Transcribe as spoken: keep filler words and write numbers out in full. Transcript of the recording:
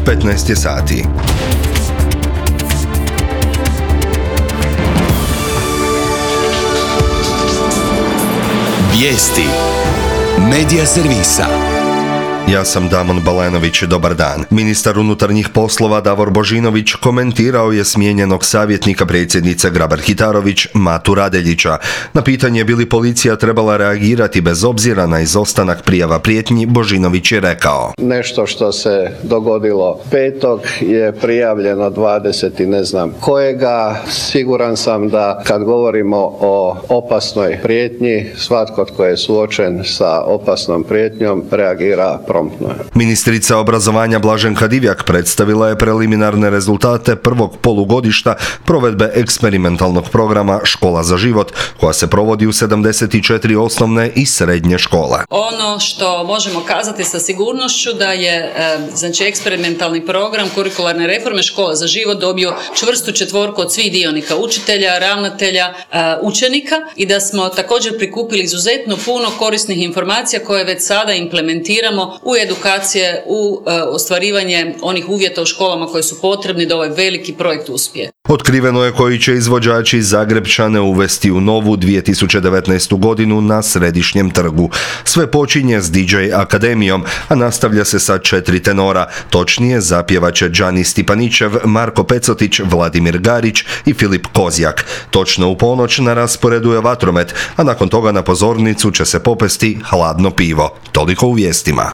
petnaest je sati. Vijesti Medija servisa. Ja sam Damon Balanović, dobar dan. Ministar unutarnjih poslova Davor Božinović komentirao je smijenjenog savjetnika predsjednice Grabar-Kitarović Matu Radeljića. Na pitanje bi li policija trebala reagirati bez obzira na izostanak prijava prijetnji, Božinović je rekao: Nešto što se dogodilo petog je prijavljeno dvadeset i ne znam kojega. Siguran sam da kad govorimo o opasnoj prijetnji, svatko tko je suočen sa opasnom prijetnjom reagira promptno. Ministrica obrazovanja Blaženka Divjak predstavila je preliminarne rezultate prvog polugodišta provedbe eksperimentalnog programa Škola za život, koja se provodi u sedamdeset četiri osnovne i srednje škole. Ono što možemo kazati sa sigurnošću da je znači eksperimentalni program kurikularne reforme Škola za život dobio čvrstu četvorku od svih dionika, učitelja, ravnatelja, učenika, i da smo također prikupili izuzetno puno korisnih informacija koje već sada implementiramo u edukacije, u e, ostvarivanje onih uvjeta u školama koji su potrebni da ovaj veliki projekt uspije. Otkriveno je koji će izvođači Zagrepčane uvesti u novu dvije tisuće devetnaestu godinu na Središnjem trgu. Sve počinje s D J Akademijom, a nastavlja se sa četiri tenora, točnije zapjevaće Đani Stipanićev, Marko Pecotić, Vladimir Garić i Filip Kozjak. Točno u ponoć na rasporedu je vatromet, a nakon toga na pozornicu će se popesti hladno pivo. Toliko u vijestima.